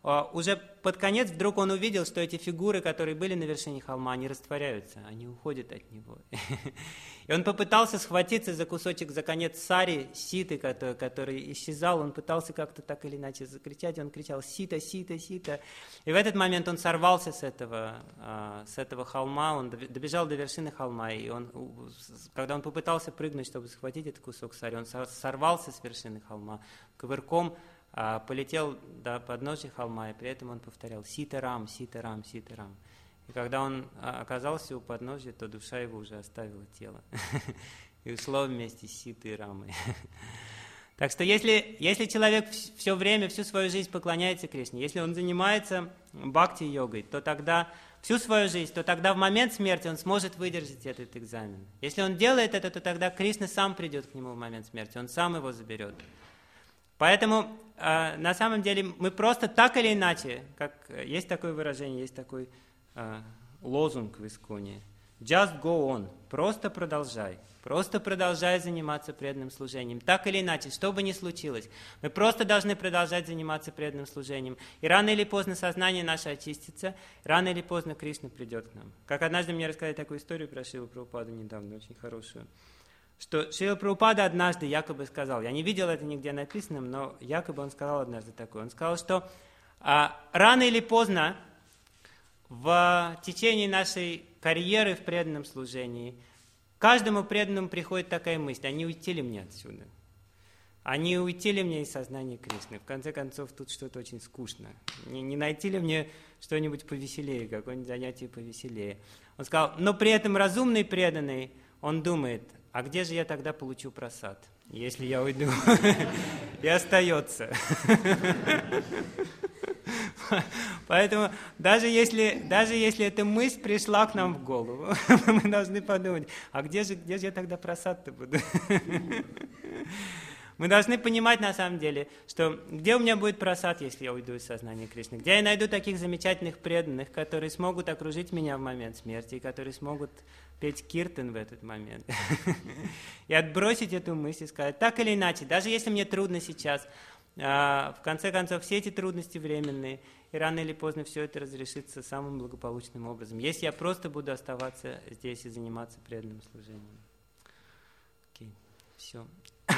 уже под конец вдруг он увидел, что эти фигуры, которые были на вершине холма, они растворяются, они уходят от него. И он попытался схватиться за кусочек, за конец сари, ситы, который исчезал, он пытался как-то так или иначе закричать, он кричал «Сита, сита, сита». И в этот момент он сорвался с этого холма, он добежал до вершины холма, и когда он попытался прыгнуть, чтобы схватить этот кусок сари, он сорвался с вершины холма, кувырком полетел до подножия холма, и при этом он повторял «Сита-рам, сита-рам, сита-рам». И когда он оказался у подножия, то душа его уже оставила тело и ушла вместе с ситой и рамой. Так что если человек все время, всю свою жизнь поклоняется Кришне, если он занимается бхакти-йогой, то тогда всю свою жизнь, то тогда в момент смерти он сможет выдержать этот экзамен. Если он делает это, то тогда Кришна сам придет к нему в момент смерти, он сам его заберет. Поэтому на самом деле мы просто так или иначе, как есть такое выражение, есть такой лозунг в Исконе, just go on, просто продолжай заниматься преданным служением. Так или иначе, что бы ни случилось, мы просто должны продолжать заниматься преданным служением. И рано или поздно сознание наше очистится, рано или поздно Кришна придет к нам. Как однажды мне рассказали такую историю про Шрилу Прабхупаду недавно, очень хорошую, что Шрила Прабхупада однажды якобы сказал, я не видел это нигде написанным, но якобы он сказал однажды такое, он сказал, что рано или поздно в течение нашей карьеры в преданном служении каждому преданному приходит такая мысль, а не уйти ли мне отсюда? А не уйти ли мне из сознания Кришны? В конце концов, тут что-то очень скучно. Не найти ли мне что-нибудь повеселее, какое-нибудь занятие повеселее? Он сказал, но при этом разумный преданный, он думает, а где же я тогда получу прасад, если я уйду? И остается. Поэтому даже если эта мысль пришла к нам в голову, мы должны подумать, а где же я тогда прасад-то буду? Мы должны понимать на самом деле, что где у меня будет прасад, если я уйду из сознания Кришны? Где я найду таких замечательных преданных, которые смогут окружить меня в момент смерти, и которые смогут петь киртан в этот момент? И отбросить эту мысль и сказать, так или иначе, даже если мне трудно сейчас, в конце концов, все эти трудности временные, и рано или поздно все это разрешится самым благополучным образом, если я просто буду оставаться здесь и заниматься преданным служением. Окей, все.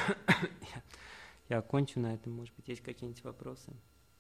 Я окончу на этом. Может быть, есть какие-нибудь вопросы?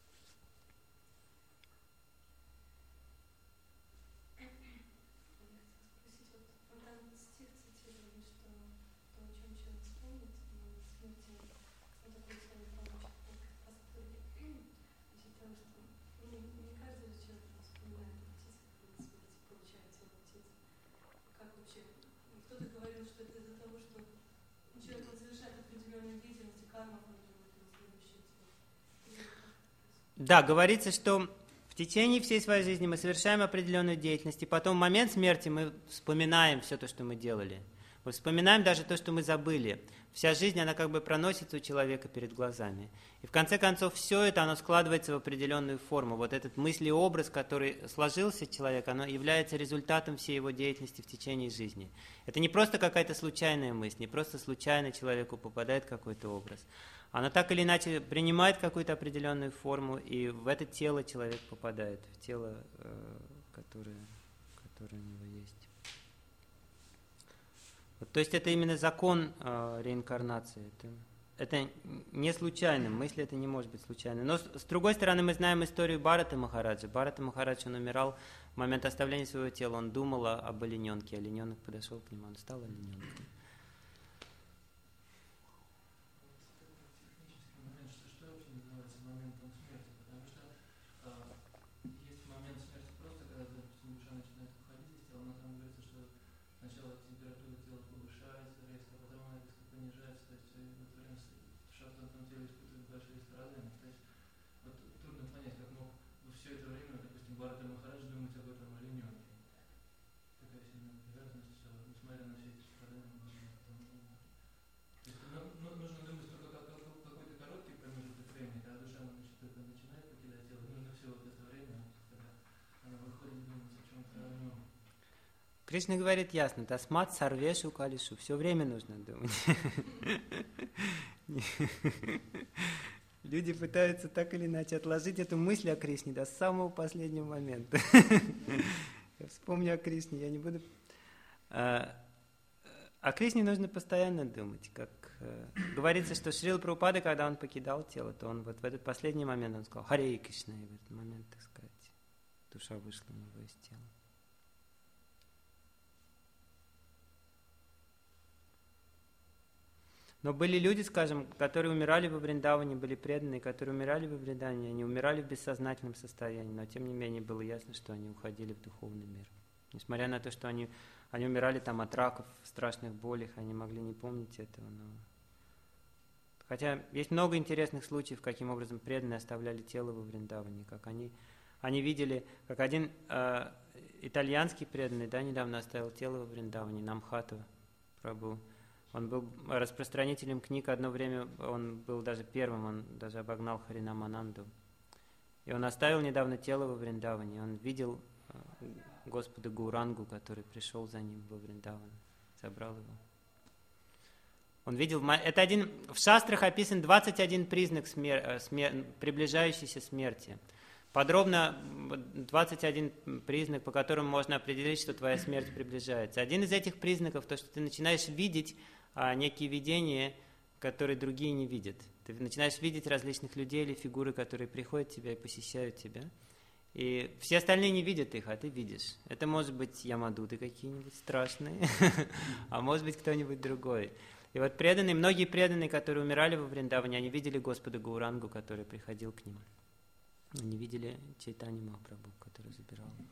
Да, говорится, что в течение всей своей жизни мы совершаем определенную деятельность, и потом в момент смерти мы вспоминаем все то, что мы делали. Мы вспоминаем даже то, что мы забыли. Вся жизнь, она как бы проносится у человека перед глазами. И в конце концов все это, оно складывается в определенную форму. Вот этот мыслеобраз, который сложился человек, оно является результатом всей его деятельности в течение жизни. Это не просто какая-то случайная мысль, не просто случайно человеку попадает какой-то образ. Она так или иначе принимает какую-то определенную форму, и в это тело человек попадает, в тело, которое у него есть. Вот, то есть это именно закон реинкарнации. Это не случайно, мысль это не может быть случайной. Но с другой стороны, мы знаем историю Бхарата Махараджа. Бхарата Махарадж, он умирал в момент оставления своего тела, он думал об олененке, олененок подошел к нему, он стал олененком. Кришна говорит ясно, тасмат сарвешу калишу, все время нужно думать. Люди пытаются так или иначе отложить эту мысль о Кришне до самого последнего момента. Я вспомню о Кришне, я не буду... О Кришне нужно постоянно думать. Как говорится, что Шрила Прабхупада, когда он покидал тело, то он вот в этот последний момент он сказал «Харе Кришна», и в этот момент, так сказать, душа вышла у него из тела. Но были люди, скажем, которые умирали во Вриндаване, были преданные, которые умирали во Вриндаване, они умирали в бессознательном состоянии, но тем не менее было ясно, что они уходили в духовный мир. Несмотря на то, что они умирали там от раков, в страшных болях, они могли не помнить этого. Но... Хотя есть много интересных случаев, каким образом преданные оставляли тело во Вриндаване, как они видели, как один итальянский преданный, да, недавно оставил тело во Вриндаване, Намхатова Прабху. Он был распространителем книг, одно время он был даже первым, он даже обогнал Харинамананду. И он оставил недавно тело во Вриндаване, он видел Господа Гаурангу, который пришел за ним во Вриндаван, забрал его. Он видел, это в шастрах описан 21 признак приближающейся смерти. Подробно 21 признак, по которому можно определить, что твоя смерть приближается. Один из этих признаков, то, что ты начинаешь видеть некие видения, которые другие не видят. Ты начинаешь видеть различных людей или фигуры, которые приходят к тебе и посещают тебя. И все остальные не видят их, а ты видишь. Это может быть ямадуты какие-нибудь страшные, а может быть кто-нибудь другой. И вот многие преданные, которые умирали во Вриндаване, они видели Господа Гаурангу, который приходил к ним. Они видели Чайтанью Махапрабху, который забирал их.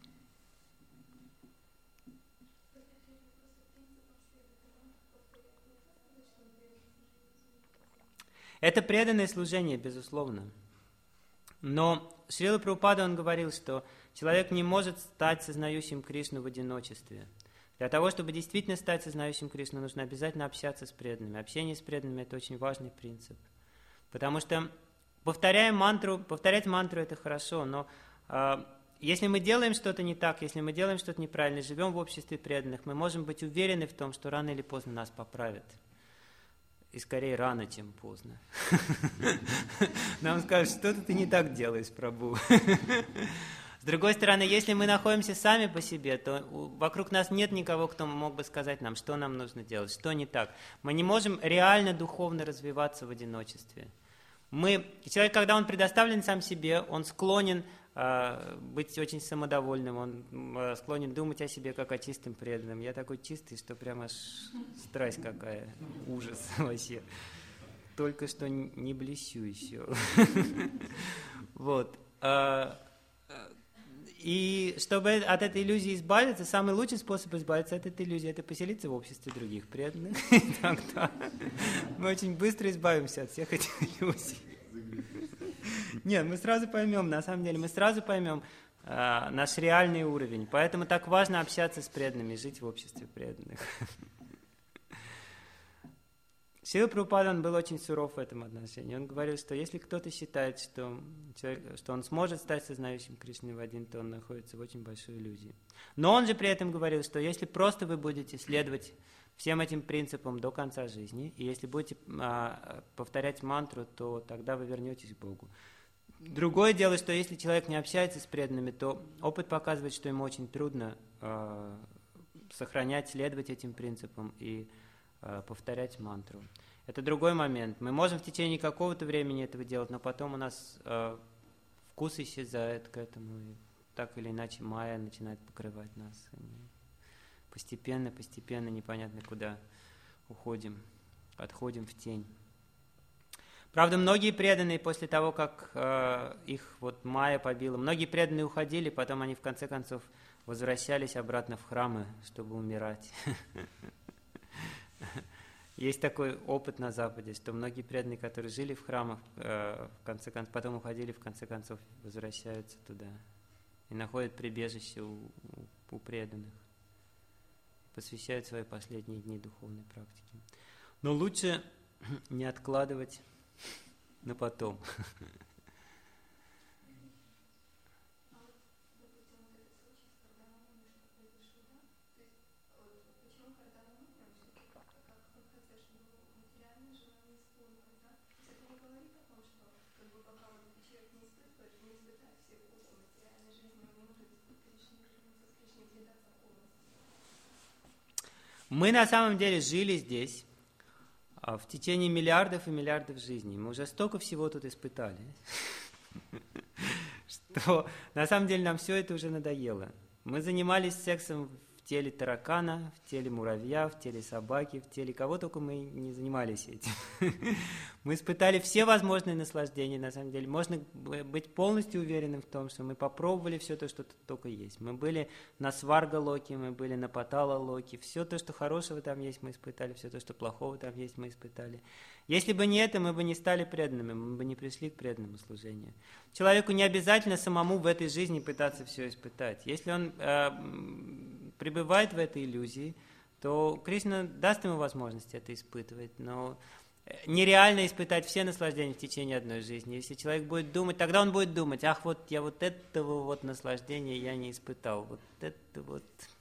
Это преданное служение, безусловно. Но Шрила Прабхупада, он говорил, что человек не может стать сознающим Кришну в одиночестве. Для того, чтобы действительно стать сознающим Кришну, нужно обязательно общаться с преданными. Общение с преданными – это очень важный принцип. Потому что повторять мантру – это хорошо, но если мы делаем что-то не так, если мы делаем что-то неправильно, живем в обществе преданных, мы можем быть уверены в том, что рано или поздно нас поправят. И скорее рано, чем поздно. Нам скажут, что-то ты не так делаешь, Прабху. С другой стороны, если мы находимся сами по себе, то вокруг нас нет никого, кто мог бы сказать нам, что нам нужно делать, что не так. Мы не можем реально духовно развиваться в одиночестве. Человек, когда он предоставлен сам себе, он склонен быть очень самодовольным, он склонен думать о себе как о чистом преданном. Я такой чистый, что прямо аж страсть какая, ужас вообще. Только что не блещу еще. Вот. И чтобы от этой иллюзии избавиться, самый лучший способ избавиться от этой иллюзии – это поселиться в обществе других преданных. И тогда мы очень быстро избавимся от всех этих иллюзий. Нет, мы сразу поймем, на самом деле, наш реальный уровень. Поэтому так важно общаться с преданными, жить в обществе преданных. Шрила Прабхупада, он был очень суров в этом отношении. Он говорил, что если кто-то считает, что он сможет стать сознающим Кришну в один, то он находится в очень большой иллюзии. Но он же при этом говорил, что если просто вы будете следовать всем этим принципам до конца жизни, и если будете повторять мантру, то тогда вы вернетесь к Богу. Другое дело, что если человек не общается с преданными, то опыт показывает, что ему очень трудно сохранять, следовать этим принципам и повторять мантру. Это другой момент. Мы можем в течение какого-то времени этого делать, но потом у нас вкус исчезает к этому, и так или иначе майя начинает покрывать нас. Постепенно, непонятно куда отходим в тень. Правда, многие преданные после того, как их майя побила, многие преданные уходили, потом они в конце концов возвращались обратно в храмы, чтобы умирать. Есть такой опыт на Западе, что многие преданные, которые жили в храмах, потом уходили, в конце концов возвращаются туда и находят прибежище у преданных, посвящают свои последние дни духовной практике. Но лучше не откладывать на потом. Мы на самом деле жили здесь в течение миллиардов и миллиардов жизней. Мы уже столько всего тут испытали, что на самом деле нам все это уже надоело. Мы занимались сексом в теле таракана, в теле муравья, в теле собаки, в теле кого только мы не занимались этим. Мы испытали все возможные наслаждения, на самом деле. Можно быть полностью уверенным в том, что мы попробовали все то, что тут только есть. Мы были на Сварга-локе, мы были на Патала-локе. Все то, что хорошего там есть, мы испытали. Все то, что плохого там есть, мы испытали. Если бы не это, мы бы не стали преданными, мы бы не пришли к преданному служению. Человеку не обязательно самому в этой жизни пытаться все испытать. Если он пребывает в этой иллюзии, то Кришна даст ему возможность это испытывать, но нереально испытать все наслаждения в течение одной жизни. Если человек будет думать, тогда он будет думать: ах, вот я вот этого вот наслаждения я не испытал, вот это вот.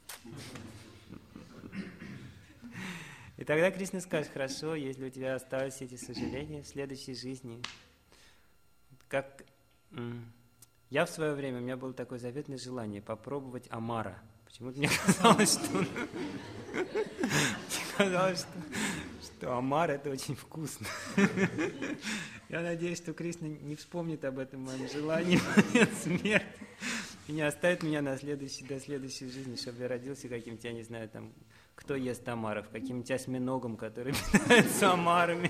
И тогда Кришна скажет: хорошо, если у тебя остались эти сожаления в следующей жизни. Как я в свое время, у меня было такое заветное желание попробовать омара. Почему-то мне казалось, что омар это очень вкусно. Я надеюсь, что Кришна не вспомнит об этом моем желании в момент смерти и не оставит меня до следующей жизни, чтобы я родился каким-то, я не знаю, там, кто ест омаров, каким-нибудь осьминогом, который питается омарами.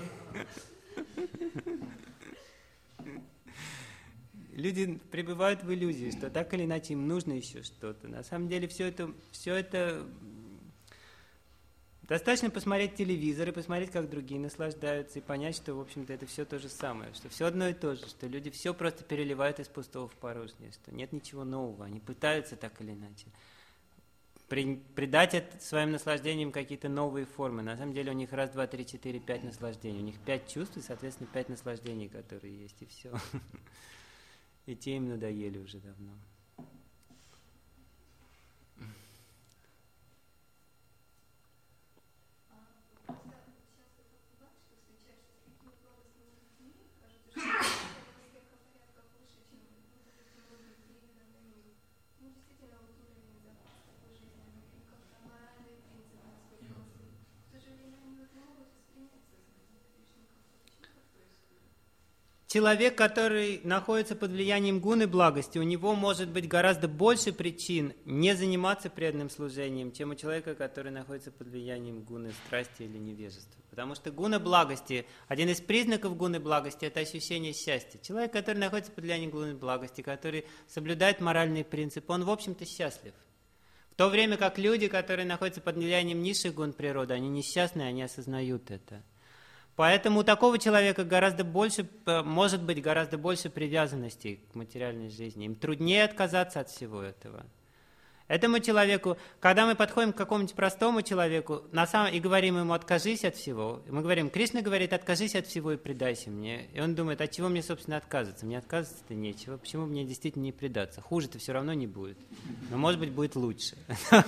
Люди пребывают в иллюзии, что так или иначе им нужно еще что-то. На самом деле все это достаточно посмотреть телевизор и посмотреть, как другие наслаждаются, и понять, что, в общем-то, это все то же самое, что все одно и то же, что люди все просто переливают из пустого в порожнее, что нет ничего нового, они пытаются так или иначе придать своим наслаждениям какие-то новые формы. На самом деле у них 1, 2, 3, 4, 5 наслаждений. У них 5 чувств и, соответственно, 5 наслаждений, которые есть, и все. И те им надоели уже давно. Человек, который находится под влиянием гуны благости, у него может быть гораздо больше причин не заниматься преданным служением, чем у человека, который находится под влиянием гуны страсти или невежества. Потому что гуна благости, один из признаков гуны благости – это ощущение счастья. Человек, который находится под влиянием гуны благости, который соблюдает моральные принципы, он, в общем-то, счастлив. В то время как люди, которые находятся под влиянием низших гун природы, они несчастны, они осознают это. Поэтому у такого человека может быть гораздо больше привязанностей к материальной жизни. Им труднее отказаться от всего этого. Этому человеку, когда мы подходим к какому-нибудь простому человеку и говорим ему: откажись от всего, мы говорим: Кришна говорит: откажись от всего и предайся мне. И он думает: от чего мне, собственно, отказываться? Мне отказываться-то нечего. Почему мне действительно не предаться? Хуже-то все равно не будет. Но, может быть, будет лучше.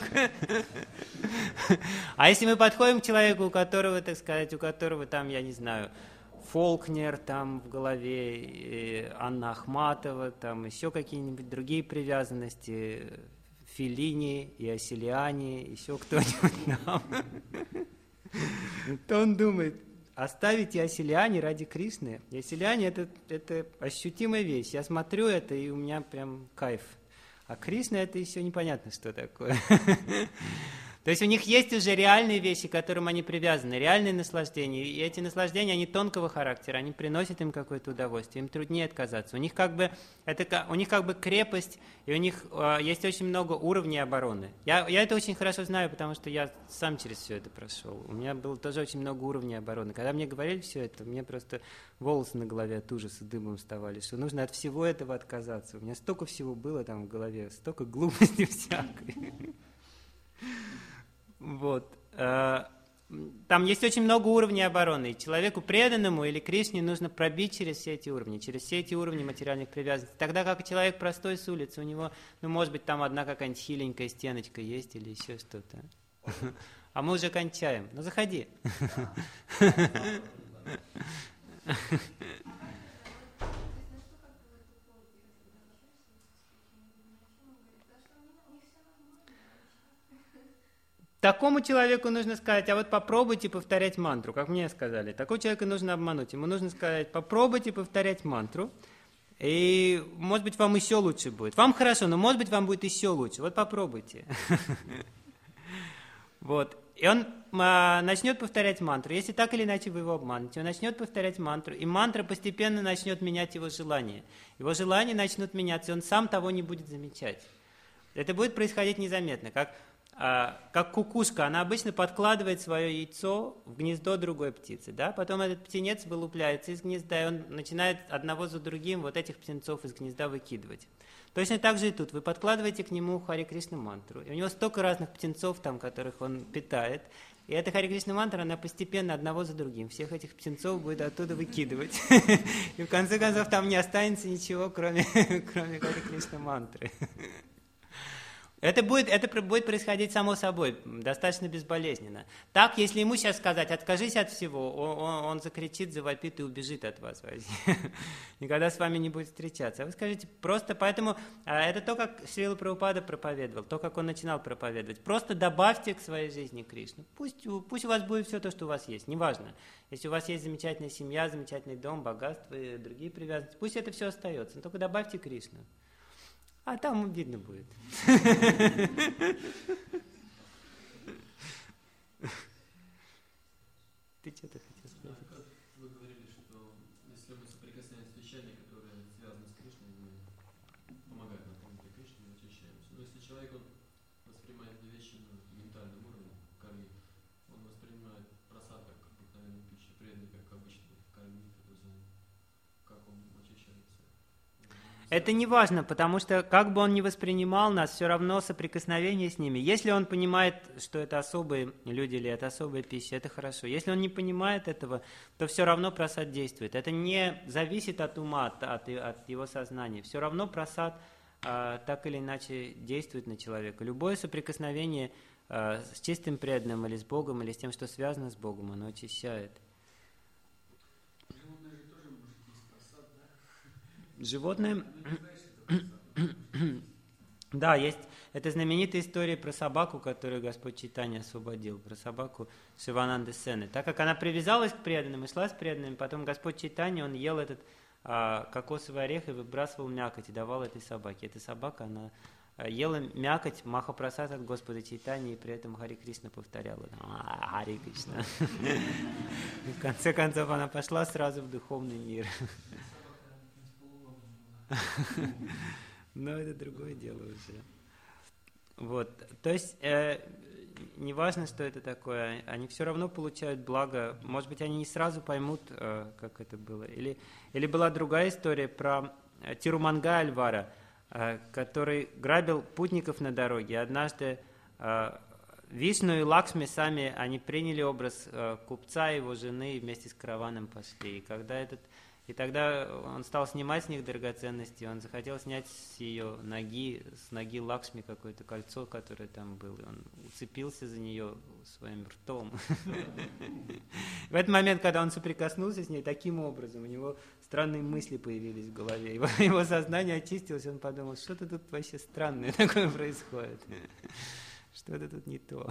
А если мы подходим к человеку, у которого там, я не знаю, Фолкнер там в голове, Анна Ахматова, там еще какие-нибудь другие привязанности, Феллини, Иосилиани, еще кто-нибудь нам, то он думает: оставить Иосилиани ради Кришны. Иосилиани это ощутимая вещь. Я смотрю это, и у меня прям кайф. А Кришна это еще непонятно, что такое. То есть у них есть уже реальные вещи, к которым они привязаны, реальные наслаждения. И эти наслаждения, они тонкого характера, они приносят им какое-то удовольствие, им труднее отказаться. У них как бы крепость, и у них есть очень много уровней обороны. Я это очень хорошо знаю, потому что я сам через все это прошел. У меня было тоже очень много уровней обороны. Когда мне говорили все это, мне просто волосы на голове от ужаса дыбом вставали, что нужно от всего этого отказаться. У меня столько всего было там в голове, столько глупости всякой. Вот. Там есть очень много уровней обороны. И человеку преданному или Кришне нужно пробить через все эти уровни материальных привязанностей. Тогда как человек простой с улицы, у него, может быть, там одна какая-нибудь хиленькая стеночка есть или еще что-то. А мы уже кончаем. Ну, заходи. такому человеку нужно сказать, а вот попробуйте повторять мантру, как мне сказали. Такого человека нужно обмануть. Ему нужно сказать, попробуйте повторять мантру, и, может быть, вам еще лучше будет. Вам хорошо, но, может быть, вам будет еще лучше. Вот попробуйте. Вот. И он начнет повторять мантру. Если так или иначе вы его обманете, он начнет повторять мантру, и мантра постепенно начнет менять его желания. Его желания начнут меняться, и он сам того не будет замечать. Это будет происходить незаметно, как кукушка. Она обычно подкладывает свое яйцо в гнездо другой птицы. Да? Потом этот птенец вылупляется из гнезда, и он начинает одного за другим вот этих птенцов из гнезда выкидывать. Точно так же и тут. Вы подкладываете к нему Харе Кришна мантру. И у него столько разных птенцов, там, которых он питает. И эта Харе Кришна мантра, она постепенно одного за другим всех этих птенцов будет оттуда выкидывать. И в конце концов там не останется ничего, кроме Харе Кришна мантры. Это будет происходить само собой, достаточно безболезненно. Так, если ему сейчас сказать, откажись от всего, он закричит, завопит и убежит от вас. Никогда с вами не будет встречаться. А вы скажите, просто поэтому, это то, как Шрила Прабхупада проповедовал, то, как он начинал проповедовать. Просто добавьте к своей жизни Кришну. Пусть у вас будет все то, что у вас есть, неважно. Если у вас есть замечательная семья, замечательный дом, богатство и другие привязанности, пусть это все остается, но только добавьте Кришну. А там видно будет. Ты что-то хотел сказать? Вы говорили, что если мы соприкасаемся с вещами, которые связаны с Кришной, мы помогают нам помнить о Кришне, мы очищаемся. Но если человек воспринимает эти вещи на ментальном уровне, в карме, он воспринимает просад как обыкновенную пищу, преданный как обычно в карме, как он очищается. Это не важно, потому что как бы он ни воспринимал нас, все равно соприкосновение с ними. Если он понимает, что это особые люди или это особая пища, это хорошо. Если он не понимает этого, то все равно прасад действует. Это не зависит от ума, от его сознания. Все равно прасад так или иначе действует на человека. Любое соприкосновение с чистым преданным или с Богом, или с тем, что связано с Богом, оно очищает. Животные... Да, есть. Это знаменитая история про собаку, которую Господь Чайтанья освободил, про собаку Шивананды Сены. Так как она привязалась к преданным и шла с преданными, потом Господь Чайтанья, он ел этот кокосовый орех и выбрасывал мякоть и давал этой собаке. Эта собака, она ела мякоть, махапрасад от Господа Чайтаньи, и при этом Харе Кришна повторяла. Харе Кришна. В конце концов, она пошла сразу в духовный мир. Но это другое дело уже. Вот. То есть, не важно, что это такое, они все равно получают благо. Может быть, они не сразу поймут, как это было. Или была другая история про Тируманга Альвара, который грабил путников на дороге. Однажды Вишну и Лакшми сами, они приняли образ купца и его жены и вместе с караваном пошли. И тогда он стал снимать с них драгоценности, он захотел снять с ноги Лакшми какое-то кольцо, которое там было, и он уцепился за нее своим ртом. В этот момент, когда он соприкоснулся с ней таким образом, у него странные мысли появились в голове, его сознание очистилось, он подумал, что-то тут вообще странное такое происходит, что-то тут не то.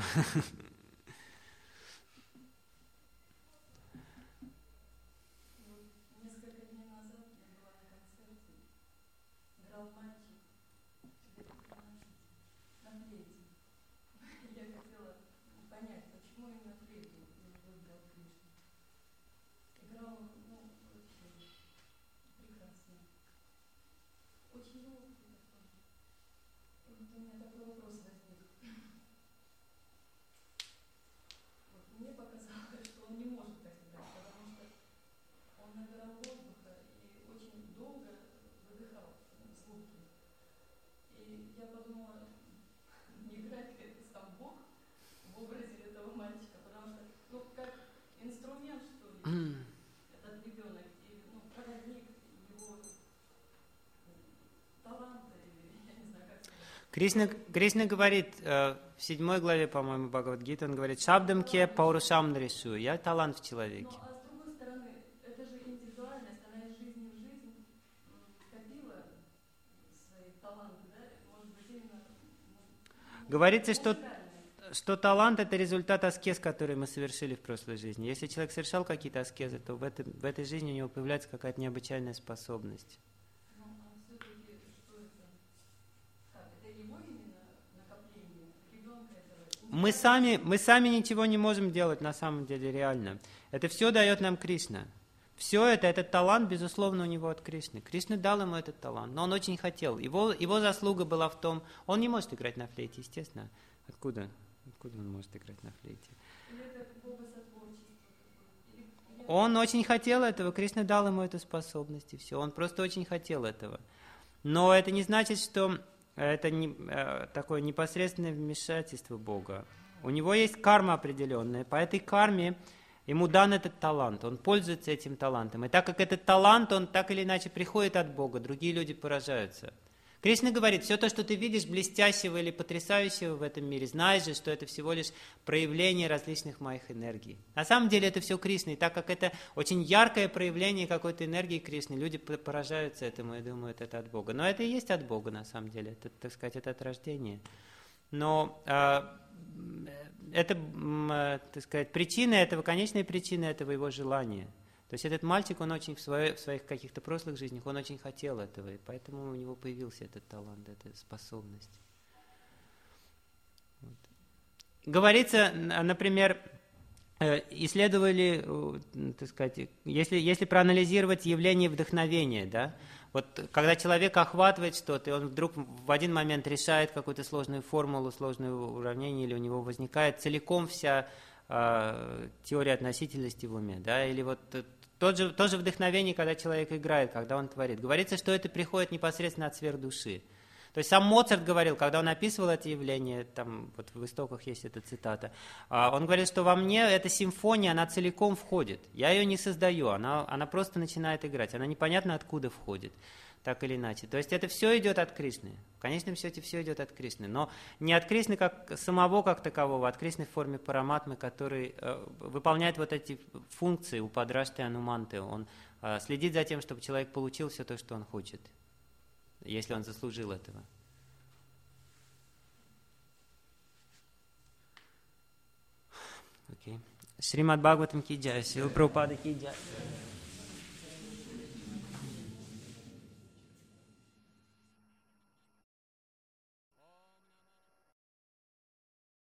Кришна говорит в 7 главе, по-моему, Бхагавад-гиты, он говорит, «Шабдам ке паурушам нарисую». Я талант в человеке. Ну, а с другой стороны, это же индивидуальность, она из жизни в жизнь копила свои таланты, да? Может быть, именно... Говорится, что что талант – это результат аскез, которые мы совершили в прошлой жизни. Если человек совершал какие-то аскезы, то в этой жизни у него появляется какая-то необычайная способность. Ну, а все-таки что это? Как? Это его именно накопление? Ребенка этого? Мы сами ничего не можем делать на самом деле реально. Это все дает нам Кришна. Все это, этот талант, безусловно, у него от Кришны. Кришна дал ему этот талант, но он очень хотел. Его заслуга была в том, он не может играть на флейте, естественно. Откуда он может играть на флейте? Или это богосотворчество такое? Он очень хотел этого, Кришна дал ему эту способность, и все. Он просто очень хотел этого. Но это не значит, что это такое непосредственное вмешательство Бога. У него есть карма определенная, по этой карме ему дан этот талант, он пользуется этим талантом. И так как этот талант, он так или иначе приходит от Бога, другие люди поражаются. Кришна говорит, все то, что ты видишь блестящего или потрясающего в этом мире, знаешь же, что это всего лишь проявление различных моих энергий. На самом деле это все Кришна, и так как это очень яркое проявление какой-то энергии Кришны, люди поражаются этому и думают, это от Бога. Но это и есть от Бога, на самом деле, это, так сказать, это от рождения. Но это, так сказать, причина этого, конечная причина этого его желания. То есть этот мальчик, он очень в своих каких-то прошлых жизнях, он очень хотел этого, и поэтому у него появился этот талант, эта способность. Вот. Говорится, например, исследовали, так сказать, если проанализировать явление вдохновения, да, вот когда человека охватывает что-то, и он вдруг в один момент решает какую-то сложную формулу, сложное уравнение, или у него возникает целиком вся теория относительности в уме, да, или вот тоже вдохновение, когда человек играет, когда он творит. Говорится, что это приходит непосредственно от сфер души. То есть сам Моцарт говорил, когда он описывал это явление, там вот в истоках есть эта цитата, он говорит, что во мне эта симфония, она целиком входит. Я ее не создаю, она просто начинает играть, она непонятно откуда входит, так или иначе. То есть это все идет от Кришны. В конечном счете все идет от Кришны. Но не от Кришны как самого как такового, а от Кришны в форме параматмы, который выполняет вот эти функции у Падрашты и Ануманты. Он следит за тем, чтобы человек получил все то, что он хочет, если он заслужил этого. Окей. Шримад Бхагаватам ки джай, Шрила Прабхупада ки джай.